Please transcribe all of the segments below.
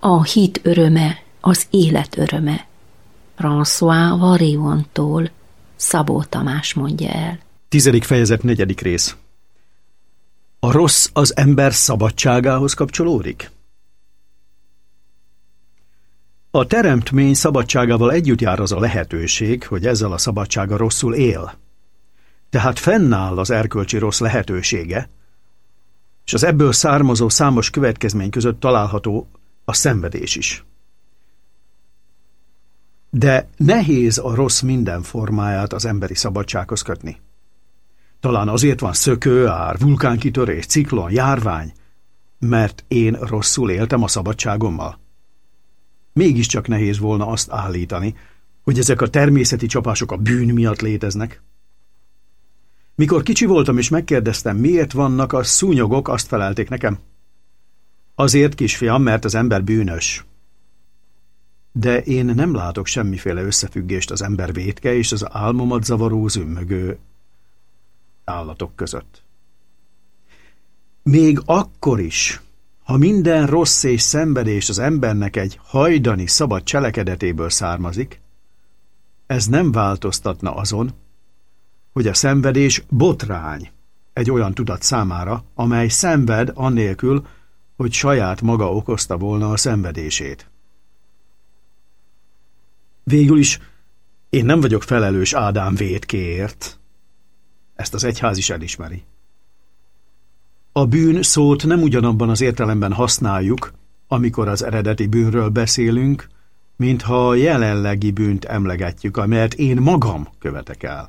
A hit öröme, az élet öröme. François Variontól Szabó Tamás mondja el. 10. fejezet 4. rész. A rossz az ember szabadságához kapcsolódik? A teremtmény szabadságával együtt jár az a lehetőség, hogy ezzel a szabadsága rosszul él. Tehát fennáll az erkölcsi rossz lehetősége, és az ebből származó számos következmény között található a szenvedés is. De nehéz a rossz minden formáját az emberi szabadsághoz kötni. Talán azért van szökőár, vulkánkitörés, ciklon, járvány, mert én rosszul éltem a szabadságommal. Mégiscsak nehéz volna azt állítani, hogy ezek a természeti csapások a bűn miatt léteznek. Mikor kicsi voltam és megkérdeztem, miért vannak a szúnyogok, azt felelték nekem. Azért, kisfiam, mert az ember bűnös. De én nem látok semmiféle összefüggést az ember vétke és az álmomat zavaró zümmögő állatok között. Még akkor is, ha minden rossz és szenvedés az embernek egy hajdani szabad cselekedetéből származik, ez nem változtatna azon, hogy a szenvedés botrány egy olyan tudat számára, amely szenved annélkül, hogy saját maga okozta volna a szenvedését. Végül is én nem vagyok felelős Ádám vétkéért. Ezt az egyház is elismeri. A bűn szót nem ugyanabban az értelemben használjuk, amikor az eredeti bűnről beszélünk, mintha a jelenlegi bűnt emlegetjük, amelyet én magam követek el.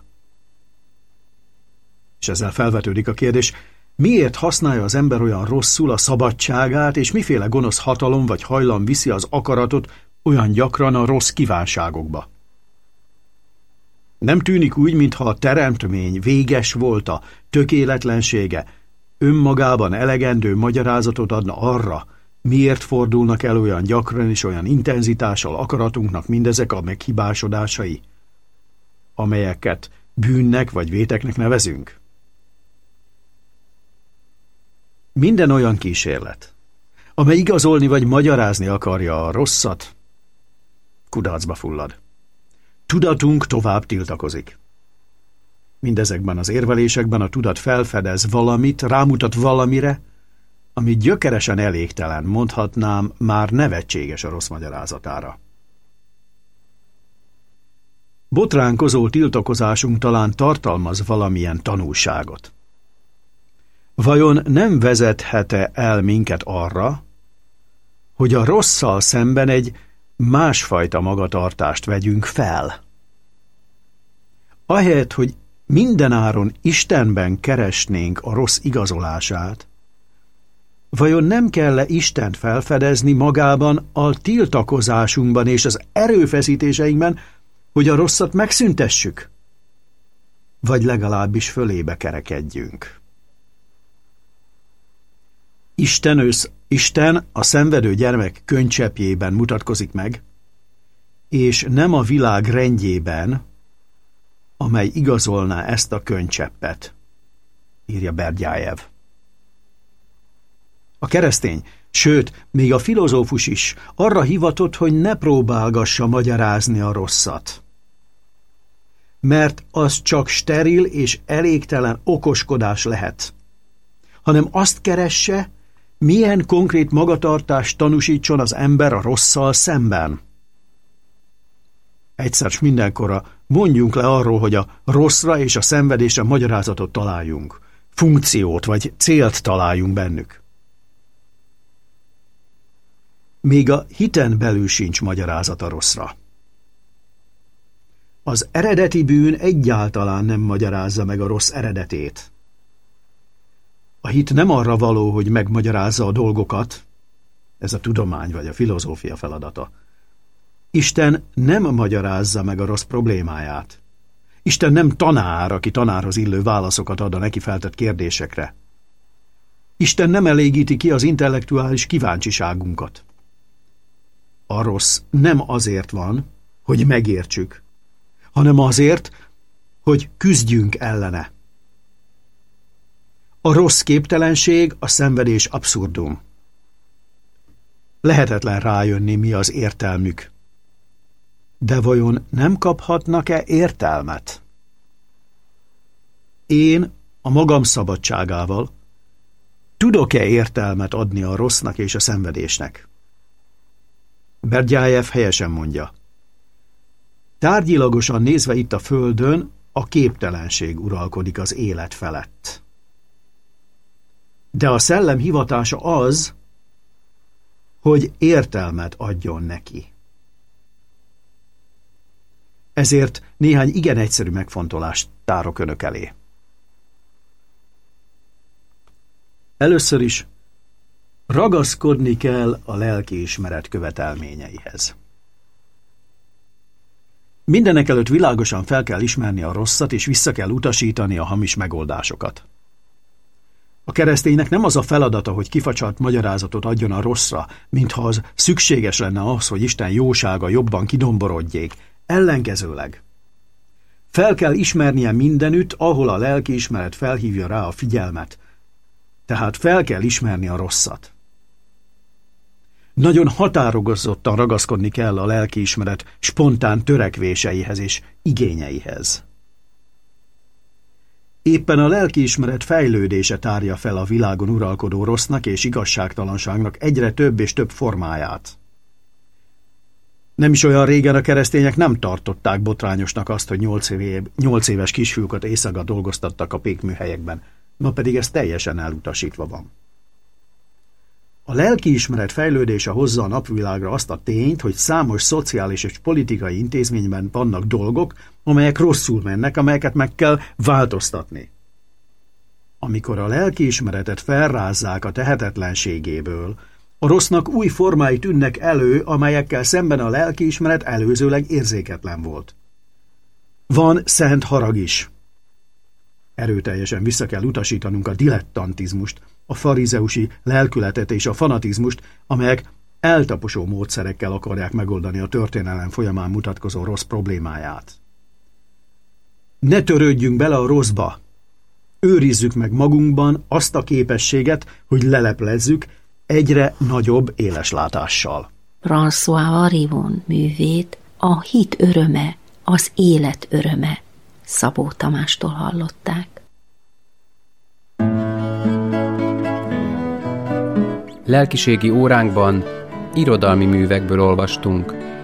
És ezzel felvetődik a kérdés, miért használja az ember olyan rosszul a szabadságát, és miféle gonosz hatalom vagy hajlam viszi az akaratot olyan gyakran a rossz kívánságokba? Nem tűnik úgy, mintha a teremtmény véges volta, tökéletlensége önmagában elegendő magyarázatot adna arra, miért fordulnak el olyan gyakran és olyan intenzitással akaratunknak mindezek a meghibásodásai, amelyeket bűnnek vagy véteknek nevezünk? Minden olyan kísérlet, amely igazolni vagy magyarázni akarja a rosszat, kudarcba fullad. Tudatunk tovább tiltakozik. Mindezekben az érvelésekben a tudat felfedez valamit, rámutat valamire, ami gyökeresen elégtelen, mondhatnám, már nevetséges a rossz magyarázatára. Botránkozó tiltakozásunk talán tartalmaz valamilyen tanulságot. Vajon nem vezethet-e el minket arra, hogy a rosszal szemben egy másfajta magatartást vegyünk fel? Ahelyett, hogy mindenáron Istenben keresnénk a rossz igazolását, vajon nem kell-e Istent felfedezni magában a tiltakozásunkban és az erőfeszítéseinkben, hogy a rosszat megszüntessük? Vagy legalábbis fölébe kerekedjünk? Isten a szenvedő gyermek könycseppjében mutatkozik meg, és nem a világ rendjében, amely igazolná ezt a könycseppet, írja Berdjájev. A keresztény, sőt, még a filozófus is arra hivatott, hogy ne próbálgassa magyarázni a rosszat. Mert az csak steril és elégtelen okoskodás lehet, hanem azt keresse, milyen konkrét magatartást tanúsítson az ember a rosszal szemben. Egyszer s mindenkorra mondjunk le arról, hogy a rosszra és a szenvedésre magyarázatot találjunk, funkciót vagy célt találjunk bennük. Még a hiten belül sincs magyarázat a rosszra. Az eredeti bűn egyáltalán nem magyarázza meg a rossz eredetét. A hit nem arra való, hogy megmagyarázza a dolgokat, ez a tudomány vagy a filozófia feladata. Isten nem magyarázza meg a rossz problémáját. Isten nem tanár, aki tanárhoz illő válaszokat ad a neki feltett kérdésekre. Isten nem elégíti ki az intellektuális kíváncsiságunkat. A rossz nem azért van, hogy megértsük, hanem azért, hogy küzdjünk ellene. A rossz képtelenség, a szenvedés abszurdum. Lehetetlen rájönni, mi az értelmük. De vajon nem kaphatnak-e értelmet? Én a magam szabadságával tudok-e értelmet adni a rossznak és a szenvedésnek? Berdyájev helyesen mondja. Tárgyilagosan nézve itt a földön, a képtelenség uralkodik az élet felett. De a szellem hivatása az, hogy értelmet adjon neki. Ezért néhány igen egyszerű megfontolást tárok önök elé. Először is ragaszkodni kell a lelkiismeret követelményeihez. Mindenekelőtt világosan fel kell ismerni a rosszat, és vissza kell utasítani a hamis megoldásokat. A kereszténynek nem az a feladata, hogy kifacsart magyarázatot adjon a rosszra, mintha az szükséges lenne ahhoz, hogy Isten jósága jobban kidomborodjék. Ellenkezőleg. Fel kell ismernie mindenütt, ahol a lelkiismeret felhívja rá a figyelmet. Tehát fel kell ismerni a rosszat. Nagyon határozottan ragaszkodni kell a lelkiismeret spontán törekvéseihez és igényeihez. Éppen a lelkiismeret fejlődése tárja fel a világon uralkodó rossznak és igazságtalanságnak egyre több és több formáját. Nem is olyan régen a keresztények nem tartották botrányosnak azt, hogy 8 éves kisfiúkat éjszaka dolgoztattak a pékműhelyekben, ma pedig ez teljesen elutasítva van. A lelkiismeret fejlődése hozza a napvilágra azt a tényt, hogy számos szociális és politikai intézményben vannak dolgok, amelyek rosszul mennek, amelyeket meg kell változtatni. Amikor a lelkiismeretet felrázzák a tehetetlenségéből, a rossznak új formái tűnnek elő, amelyekkel szemben a lelkiismeret előzőleg érzéketlen volt. Van szent harag is. Erőteljesen vissza kell utasítanunk a dilettantizmust, a farizeusi lelkületet és a fanatizmust, amelyek eltaposó módszerekkel akarják megoldani a történelem folyamán mutatkozó rossz problémáját. Ne törődjünk bele a rosszba. Őrizzük meg magunkban azt a képességet, hogy leleplezzük egyre nagyobb éleslátással. François Varivon művét A hit öröme, az élet öröme Szabó Tamástól hallották. Lelkiségi óránkban irodalmi művekből olvastunk.